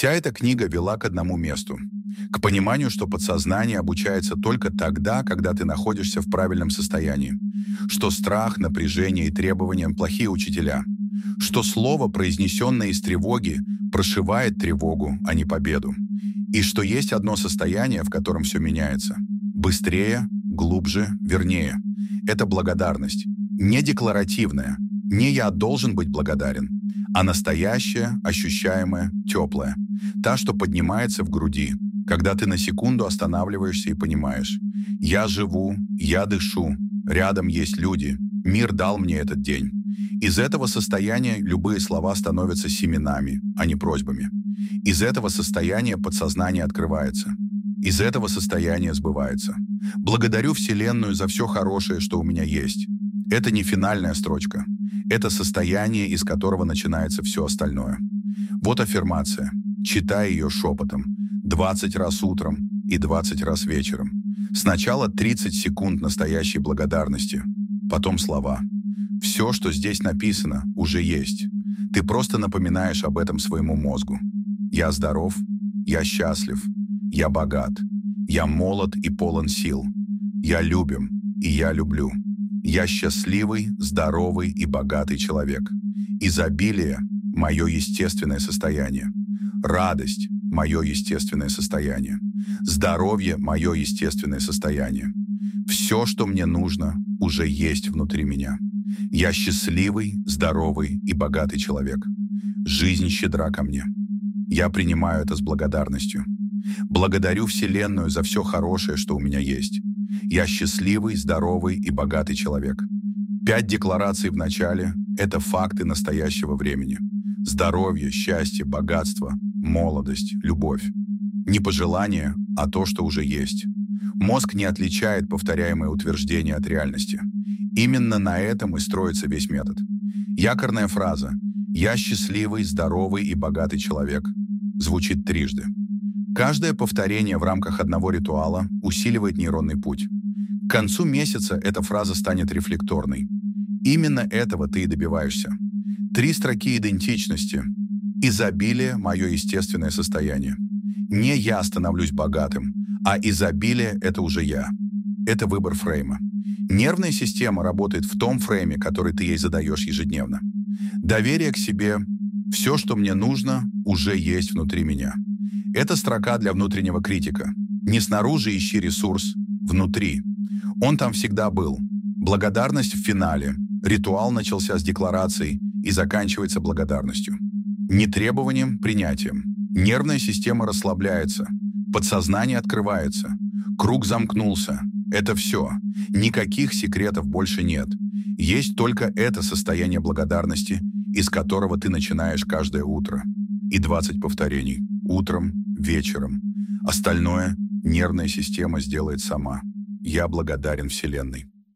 Вся эта книга вела к одному месту. К пониманию, что подсознание обучается только тогда, когда ты находишься в правильном состоянии. Что страх, напряжение и требования – плохие учителя. Что слово, произнесенное из тревоги, прошивает тревогу, а не победу. И что есть одно состояние, в котором все меняется. Быстрее, глубже, вернее. Это благодарность. Не декларативная. Не «я должен быть благодарен», а настоящая, ощущаемая, теплая. Та, что поднимается в груди, когда ты на секунду останавливаешься и понимаешь: «Я живу, я дышу, рядом есть люди, мир дал мне этот день». Из этого состояния любые слова становятся семенами, а не просьбами. Из этого состояния подсознание открывается. Из этого состояния сбывается. Благодарю Вселенную за все хорошее, что у меня есть. Это не финальная строчка. Это состояние, из которого начинается все остальное. Вот аффирмация. Читай ее шепотом. 20 раз утром и 20 раз вечером. Сначала 30 секунд настоящей благодарности. Потом слова. Все, что здесь написано, уже есть. Ты просто напоминаешь об этом своему мозгу. Я здоров, я счастлив, я богат, я молод и полон сил. Я любим, и я люблю. Я счастливый, здоровый и богатый человек. Изобилие – мое естественное состояние. Радость – мое естественное состояние. Здоровье – мое естественное состояние. Все, что мне нужно, уже есть внутри меня. Я счастливый, здоровый и богатый человек. Жизнь щедра ко мне. Я принимаю это с благодарностью. Благодарю Вселенную за все хорошее, что у меня есть. Я счастливый, здоровый и богатый человек. 5 деклараций в начале – это факты настоящего времени. Здоровье, счастье, богатство, молодость, любовь. Не пожелание, а то, что уже есть. Мозг не отличает повторяемые утверждения от реальности. Именно на этом и строится весь метод. Якорная фраза «Я счастливый, здоровый и богатый человек» звучит трижды. Каждое повторение в рамках одного ритуала усиливает нейронный путь. К концу месяца эта фраза станет рефлекторной. Именно этого ты и добиваешься. 3 строки идентичности. Изобилие – мое естественное состояние. Не я становлюсь богатым, а изобилие – это уже я. Это выбор фрейма. Нервная система работает в том фрейме, который ты ей задаешь ежедневно. Доверие к себе – все, что мне нужно, уже есть внутри меня. Это строка для внутреннего критика. Не снаружи ищи ресурс, внутри. Он там всегда был. Благодарность в финале. Ритуал начался с декларацией и заканчивается благодарностью. Не требованием, принятием. Нервная система расслабляется. Подсознание открывается. Круг замкнулся. Это все. Никаких секретов больше нет. Есть только это состояние благодарности, из которого ты начинаешь каждое утро. И 20 повторений. Утром, вечером. Остальное нервная система сделает сама. Я благодарен Вселенной.